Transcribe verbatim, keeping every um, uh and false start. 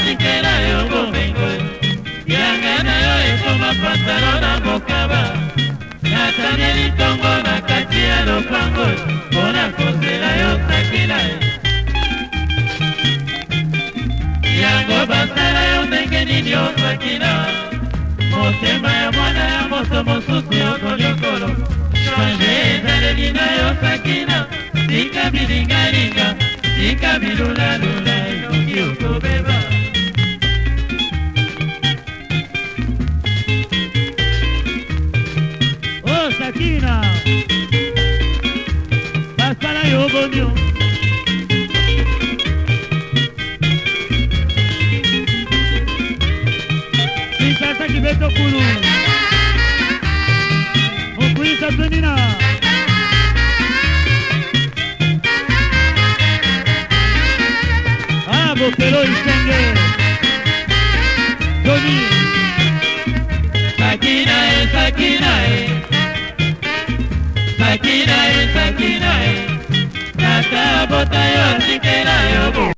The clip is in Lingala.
atikela yo bomengo yanga na yo ekoma pantalo na mokaba nataneli tongo na kati ya lopango mpona kozela yo sakina yango basala yo ndenge nini osakina motema ya mwana ya moso mosusu yokoliokolo change ezaleli na yo sakina tika bilingalinga tika bilulalula ekoki okobeba oh Sakina basala yo bonio Kisasa kibeto kulu Mokuisa Tonina Ah, Bokelo Isenge Johnny Sakina e, Sakina e Sakina e, Sakina e Nata bota yo atikela yo bo